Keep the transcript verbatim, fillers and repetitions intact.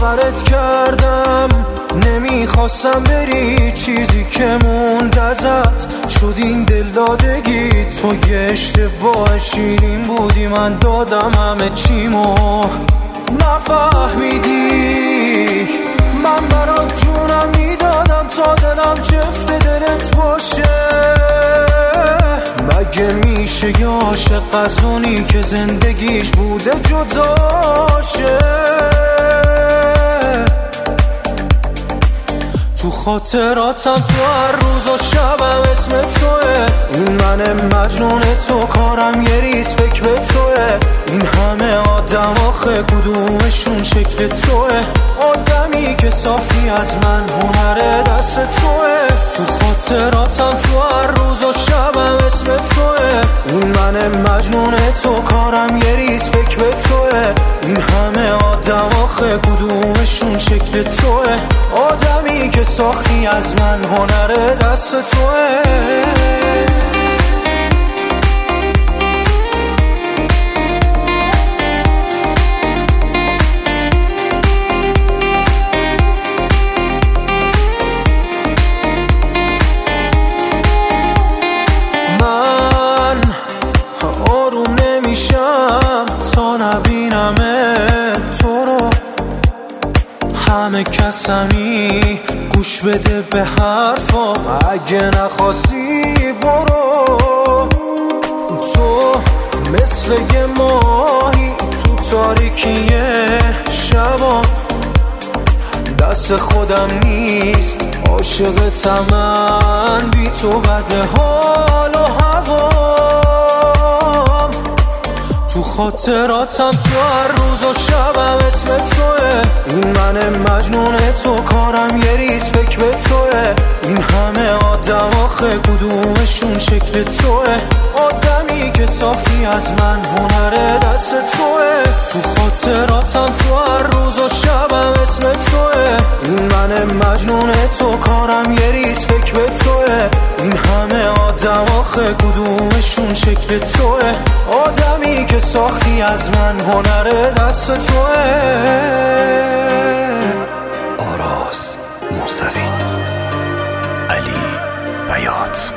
باورت کردم، نمیخواستم بری، چیزی که موند ازت شد این دلدادگی. تو یه اشتباه شیرین بودی، من دادم همه چیمو نفهمیدی. من برات جونم میدادم تا دلم جفت دلت باشه. مگه میشه یه عاشق از اونی که زندگیش بوده جداشه؟ تو خاطراتم تو هر روز و شبم اسم توه. این من مجنون تو، کارم یه ریز فکر به توه. این همه آدم آخه کدومشون شکل توه؟ آدمی که ساختی از من هنر دست توه. تو خاطراتم تو هر روز و شبم اسم توه. این من مجنون تو، کارم یه ریز فکر به توه. این همه آدم آخه کدومشون شکل توه؟ آدمی که ساختی از من هنر دست توه. من آروم نمیشم تا نبینم تو رو. همه کسمی گوش بده به حرفام، اگه نخواستی برو. تو مثل یه ماهی تو تاریکی شبا، دست خودم نیست عاشقتم من، بی تو بده حال و هوام. تو خاطراتم تو هر روز و شبم اسم توه. این من مجنون تو، کارم یه ریز فکر به توه. این همه آدم آخه کدومشون شکل توه؟ آدمی که ساختی از من هنر دست توه. تو خاطراتم تو هر روز و شبم اسم توه. این من مجنون تو، کارم یه ریز فکر به توه. این همه آدم آخه کدومشون شکل توه؟ آدمی که ساختی از من هنر دست توه. آراز موسوی، علی بیات.